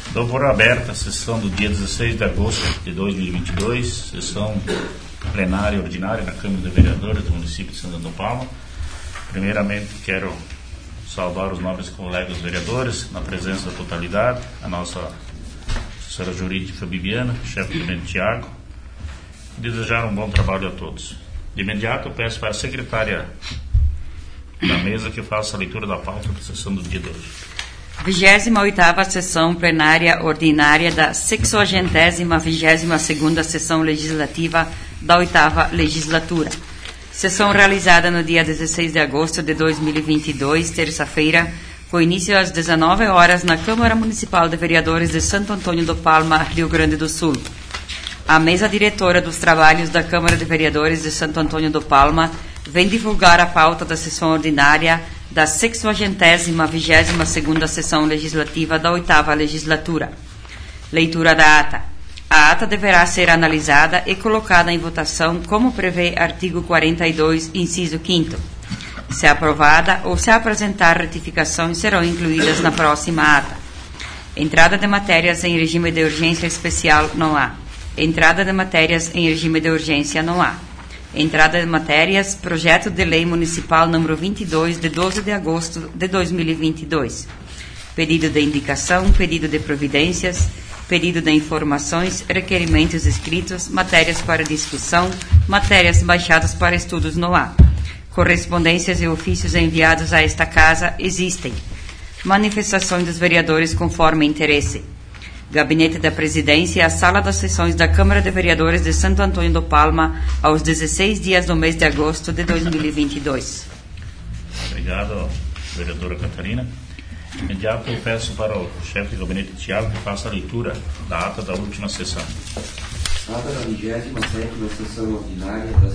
Dou por aberta a sessão do dia 16 de agosto de 2022, sessão plenária ordinária na Câmara de Vereadores do município de Santo Antônio do Palma. Primeiramente, quero saudar os nobres colegas vereadores, na presença da totalidade, a nossa assessora jurídica Bibiana, chefe do gabinete Tiago, e desejar um bom trabalho a todos. De imediato, eu peço para a secretária da mesa que faça a leitura da pauta da sessão do dia de hoje. 28ª Sessão Plenária Ordinária da 622ª Sessão Legislativa da 8ª Legislatura. Sessão realizada no dia 16 de agosto de 2022, terça-feira, com início às 19 horas na Câmara Municipal de Vereadores de Santo Antônio do Palma, Rio Grande do Sul. A mesa diretora dos trabalhos da Câmara de Vereadores de Santo Antônio do Palma vem divulgar a pauta da sessão ordinária da 622ª Sessão Legislativa da 8ª Legislatura. Leitura da ata. A ata deverá ser analisada e colocada em votação como prevê artigo 42, inciso 5º. Se aprovada ou se apresentar retificações, serão incluídas na próxima ata. Entrada de matérias em regime de urgência especial, não há. Entrada de matérias em regime de urgência, não há. Entrada de matérias, projeto de lei municipal número 22, de 12 de agosto de 2022. Pedido de indicação, pedido de providências, pedido de informações, requerimentos escritos, matérias para discussão, matérias baixadas para estudos no ar. Correspondências e ofícios enviados a esta casa existem. Manifestações dos vereadores conforme interesse. Gabinete da Presidência, a Sala das Sessões da Câmara de Vereadores de Santo Antônio do Palma, aos 16 dias do mês de agosto de 2022. Obrigado, vereadora Catarina. De imediato, eu peço para o chefe do gabinete Tiago que faça a leitura da ata da última sessão. Ata da 27ª Sessão Ordinária da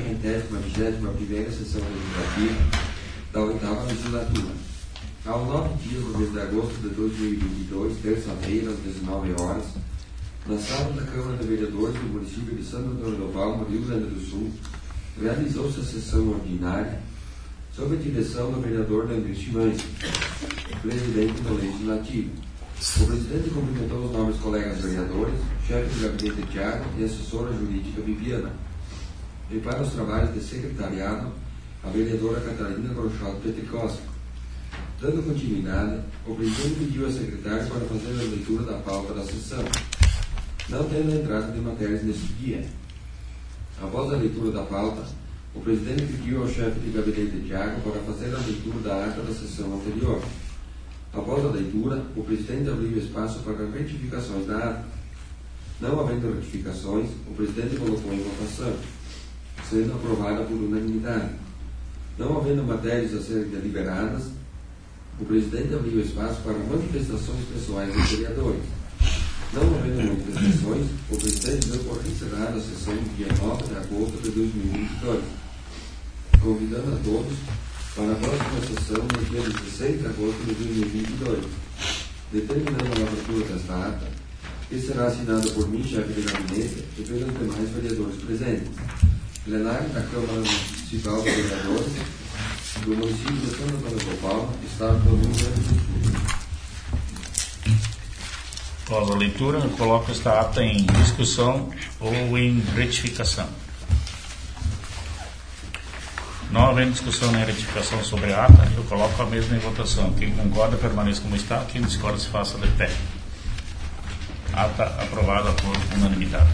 622ª Sessão Legislativa da 8ª Legislatura. Aos 9 dias do mês de agosto de 2022, terça-feira, às 19 horas, na sala da Câmara de Vereadores do município de Santo Antônio do Palma, Rio Grande do Sul, realizou-se a sessão ordinária sob a direção do vereador Leandro Chimães, presidente do Legislativo. O presidente cumprimentou os nobres colegas vereadores, chefe do gabinete Tiago e assessora jurídica Bibiana. E para os trabalhos de secretariado, a vereadora Catarina Groschaldo Petricosta. Dando continuidade, o presidente pediu à secretária para fazer a leitura da pauta da sessão, não tendo a entrada de matérias neste dia. Após a leitura da pauta, o presidente pediu ao chefe de gabinete Tiago para fazer a leitura da ata da sessão anterior. Após a leitura, o presidente abriu espaço para retificações da ata. Não havendo retificações, o presidente colocou em votação, sendo aprovada por unanimidade. Não havendo matérias a serem deliberadas, o presidente abriu espaço para manifestações pessoais dos vereadores. Não havendo manifestações, o presidente deu por encerrada a sessão do dia 9 de agosto de 2022, convidando a todos para a próxima sessão no dia 16 de agosto de 2022, determinando a abertura desta ata, que será assinada por mim, chefe de gabinete, e pelos demais vereadores presentes. Plenário da Câmara Municipal de Vereadores do município de Santo Antônio do Palma, estado do Rio Grande do Sul. Após a leitura, eu coloco esta ata em discussão ou em retificação. Não havendo discussão nem retificação sobre a ata, eu coloco a mesma em votação. Quem concorda permaneça como está, quem discorda se faça de pé. Ata aprovada por unanimidade.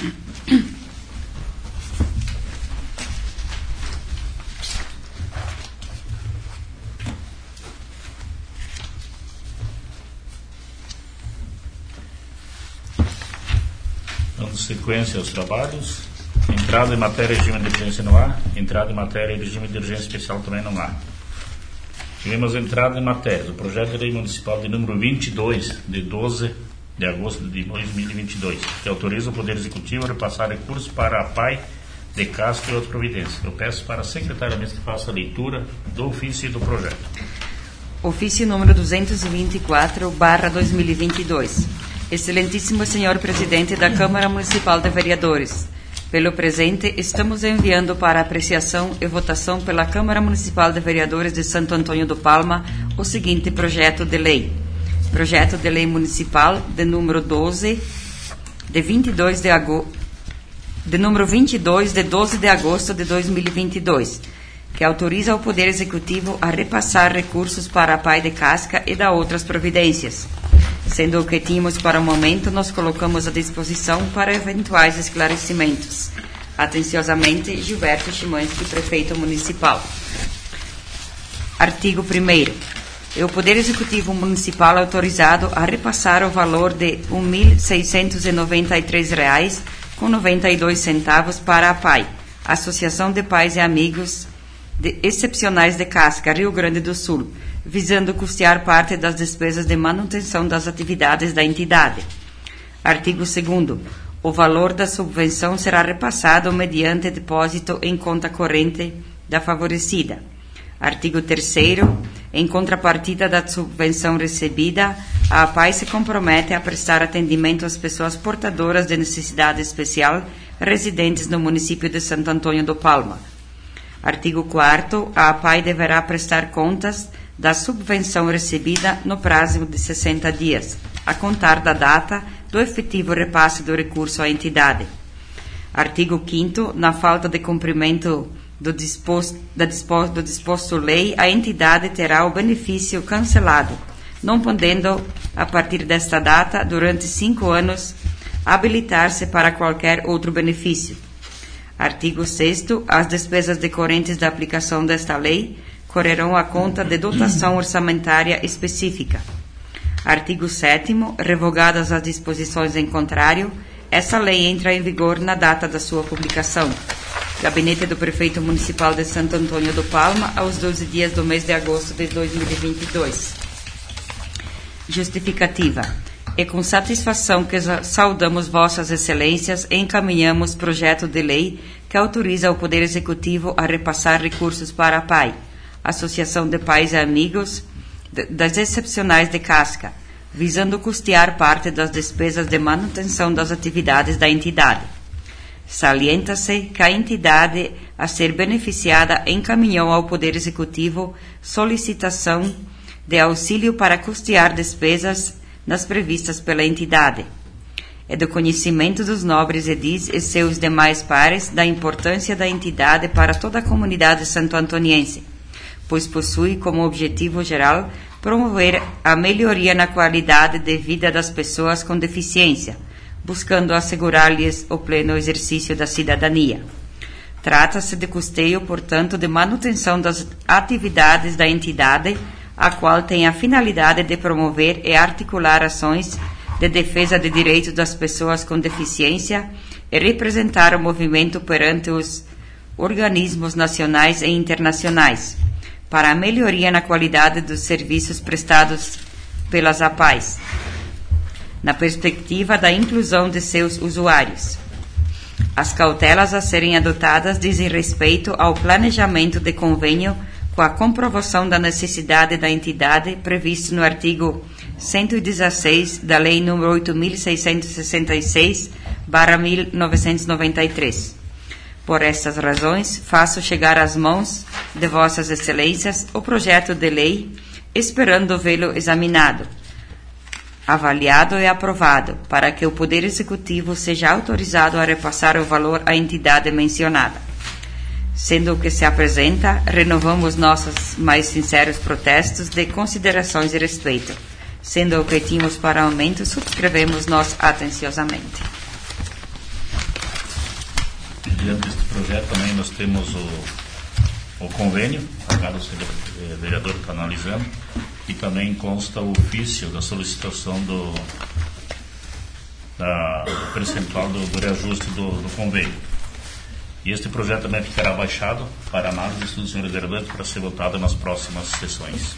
Dando sequência aos trabalhos. Entrada em matéria de regime de urgência não há. Entrada em matéria de regime de urgência especial também não há. Tivemos entrada em matéria do projeto de lei municipal de número 22, de 12 de agosto de 2022, que autoriza o Poder Executivo a repassar recursos para a PAI de casca e outras providências. Eu peço para a secretária mesmo que faça a leitura do ofício e do projeto. Ofício número 224/2022. Excelentíssimo Senhor Presidente da Câmara Municipal de Vereadores, pelo presente, estamos enviando para apreciação e votação pela Câmara Municipal de Vereadores de Santo Antônio do Palma o seguinte projeto de lei. Projeto de lei municipal de número 12, de 22 de agosto, de número 22 de 12 de agosto de 2022, que autoriza o Poder Executivo a repassar recursos para a PAI de casca e da outras providências. Sendo o que tínhamos para o momento, nós colocamos à disposição para eventuais esclarecimentos. Atenciosamente, Gilberto Chimansky, Prefeito Municipal. Artigo 1º. É o Poder Executivo Municipal autorizado a repassar o valor de R$ 1.693,92 para a PAI, Associação de Pais e Amigos Excepcionais de Casca, Rio Grande do Sul, visando custear parte das despesas de manutenção das atividades da entidade. Artigo 2º. O valor da subvenção será repassado mediante depósito em conta corrente da favorecida. Artigo 3º. Em contrapartida da subvenção recebida, a APAI se compromete a prestar atendimento às pessoas portadoras de necessidade especial residentes no município de Santo Antônio do Palma. Artigo 4º. A APAI deverá prestar contas da subvenção recebida no prazo de 60 dias, a contar da data do efetivo repasse do recurso à entidade. Artigo 5º. Na falta de cumprimento do disposto lei, a entidade terá o benefício cancelado, não podendo, a partir desta data, durante 5 anos, habilitar-se para qualquer outro benefício. Artigo 6º. As despesas decorrentes da aplicação desta lei correrão à conta de dotação orçamentária específica. Artigo 7º. Revogadas as disposições em contrário, essa lei entra em vigor na data da sua publicação. Gabinete do Prefeito Municipal de Santo Antônio do Palma, aos 12 dias do mês de agosto de 2022. Justificativa. É com satisfação que saudamos Vossas Excelências e encaminhamos projeto de lei que autoriza o Poder Executivo a repassar recursos para a PAI, Associação de Pais e Amigos das Excepcionais de Casca, visando custear parte das despesas de manutenção das atividades da entidade. Salienta-se que a entidade a ser beneficiada encaminhou ao Poder Executivo solicitação de auxílio para custear despesas nas previstas pela entidade. É do conhecimento dos nobres edis e seus demais pares da importância da entidade para toda a comunidade santo-antoniense, pois possui como objetivo geral promover a melhoria na qualidade de vida das pessoas com deficiência, buscando assegurar-lhes o pleno exercício da cidadania. Trata-se de custeio, portanto, de manutenção das atividades da entidade, a qual tem a finalidade de promover e articular ações de defesa de direitos das pessoas com deficiência e representar o movimento perante os organismos nacionais e internacionais, para a melhoria na qualidade dos serviços prestados pelas APAIs, na perspectiva da inclusão de seus usuários. As cautelas a serem adotadas dizem respeito ao planejamento de convênio com a comprovação da necessidade da entidade previsto no artigo 116 da Lei nº 8.666/1993. Por estas razões, faço chegar às mãos de Vossas Excelências o projeto de lei, esperando vê-lo examinado, avaliado e aprovado, para que o Poder Executivo seja autorizado a repassar o valor à entidade mencionada. Sendo o que se apresenta, renovamos nossos mais sinceros protestos de considerações e respeito. Sendo o que tínhamos para o momento, subscrevemos nós atenciosamente. Diante deste projeto também nós temos o convênio, a cada vereador está analisando, e também consta o ofício da solicitação do percentual do reajuste do convênio. E este projeto também ficará baixado para análise dos senhores vereadores para ser votado nas próximas sessões.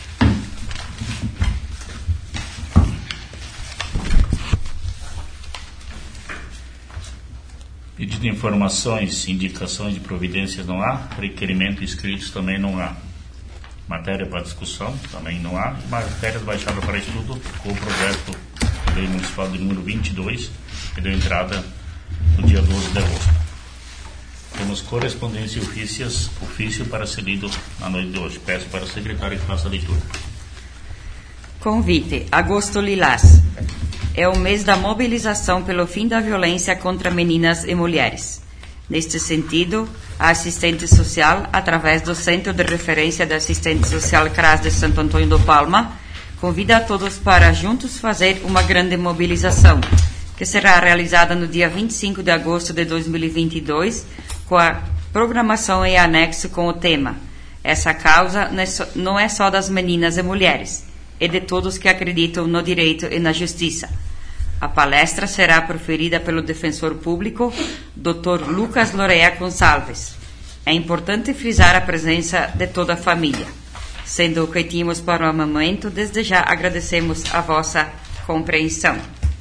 Pedido de informações, indicações de providências não há, requerimento escritos também não há. Matéria para discussão também não há, e matérias baixadas para estudo com o projeto de lei municipal de número 22, que deu entrada no dia 12 de agosto. Temos correspondência e ofício para ser lido na noite de hoje. Peço para o secretário que faça a leitura. Convite. Agosto Lilás. É o mês da mobilização pelo fim da violência contra meninas e mulheres. Neste sentido, a assistente social, através do Centro de Referência da Assistente Social CRAS de Santo Antônio do Palma, convida a todos para juntos fazer uma grande mobilização, que será realizada no dia 25 de agosto de 2022, com a programação em anexo com o tema Essa causa não é só das meninas e mulheres, é de todos que acreditam no direito e na justiça. A palestra será proferida pelo defensor público, Dr. Lucas Lorea Gonçalves. É importante frisar a presença de toda a família. Sendo o que tínhamos para o momento, desde já agradecemos a vossa compreensão.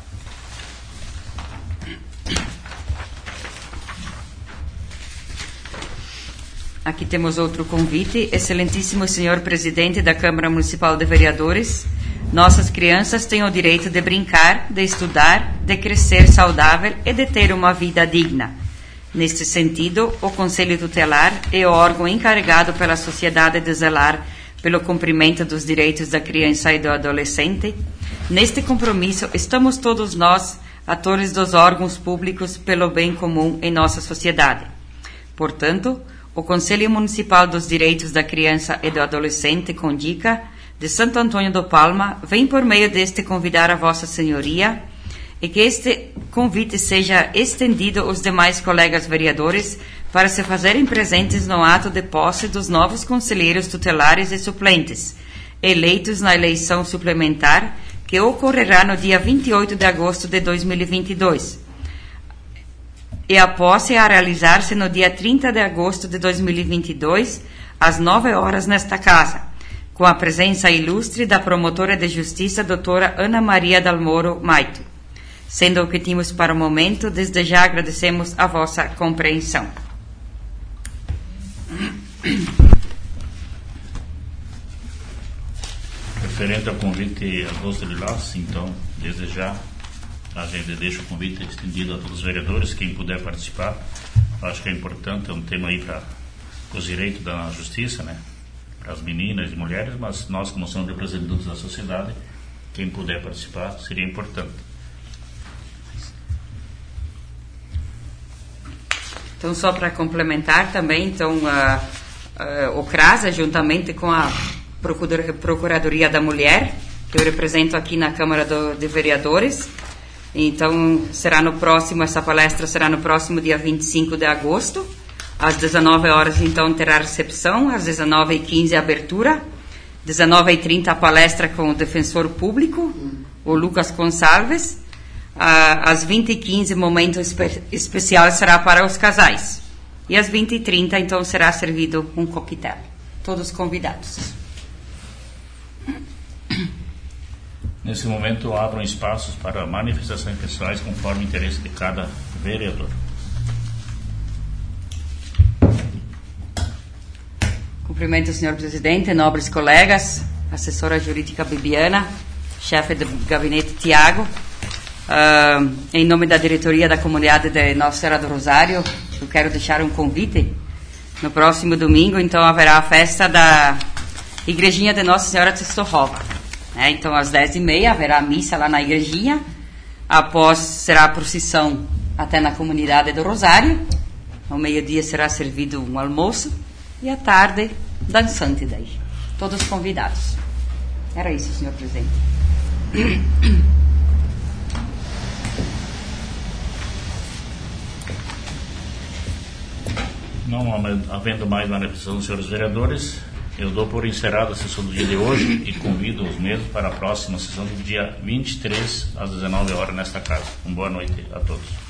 Aqui temos outro convite. Excelentíssimo senhor presidente da Câmara Municipal de Vereadores, nossas crianças têm o direito de brincar, de estudar, de crescer saudável e de ter uma vida digna. Neste sentido, o Conselho Tutelar é o órgão encarregado pela sociedade de zelar pelo cumprimento dos direitos da criança e do adolescente. Neste compromisso, estamos todos nós, atores dos órgãos públicos, pelo bem comum em nossa sociedade. Portanto, o Conselho Municipal dos Direitos da Criança e do Adolescente, CONDICA, de Santo Antônio do Palma, vem por meio deste convidar a Vossa Senhoria e que este convite seja estendido aos demais colegas vereadores para se fazerem presentes no ato de posse dos novos conselheiros tutelares e suplentes, eleitos na eleição suplementar que ocorrerá no dia 28 de agosto de 2022. E a posse a realizar-se no dia 30 de agosto de 2022, às 9 horas nesta casa, com a presença ilustre da promotora de justiça, doutora Ana Maria Dalmoro Maito. Sendo o que tínhamos para o momento, desde já agradecemos a vossa compreensão. Referente ao convite Agosto Lilás, então, desde já, a gente deixa o convite estendido a todos os vereadores, quem puder participar. Acho que é importante, é um tema aí para os direitos da justiça, né? Para as meninas e mulheres, mas nós, como somos representantes da sociedade, quem puder participar seria importante. Então, só para complementar também, então, o CRAS, juntamente com a Procuradoria da Mulher, que eu represento aqui na Câmara de Vereadores. Então, essa palestra será no próximo dia 25 de agosto, às 19 horas, então, terá recepção, às 19h15 a abertura, 19h30 a palestra com o defensor público, o Lucas Gonçalves, às 20h15 momento especial será para os casais, e às 20h30, então, será servido um coquetel. Todos convidados. Nesse momento, abram espaços para manifestações pessoais conforme o interesse de cada vereador. Cumprimento o senhor presidente, nobres colegas, assessora jurídica Bibiana, chefe do gabinete Tiago. Em nome da diretoria da comunidade de Nossa Senhora do Rosário, eu quero deixar um convite. No próximo domingo, então, haverá a festa da Igrejinha de Nossa Senhora de Sorrova. Então, às 10h30 haverá a missa lá na igrejinha. Após será a procissão até na comunidade do Rosário. Ao meio-dia será servido um almoço. E à tarde, dançante daí. Todos convidados. Era isso, senhor presidente. Não havendo mais manifestação dos senhores vereadores, eu dou por encerrada a sessão do dia de hoje e convido os mesmos para a próxima sessão do dia 23 às 19 horas nesta casa. Uma boa noite a todos.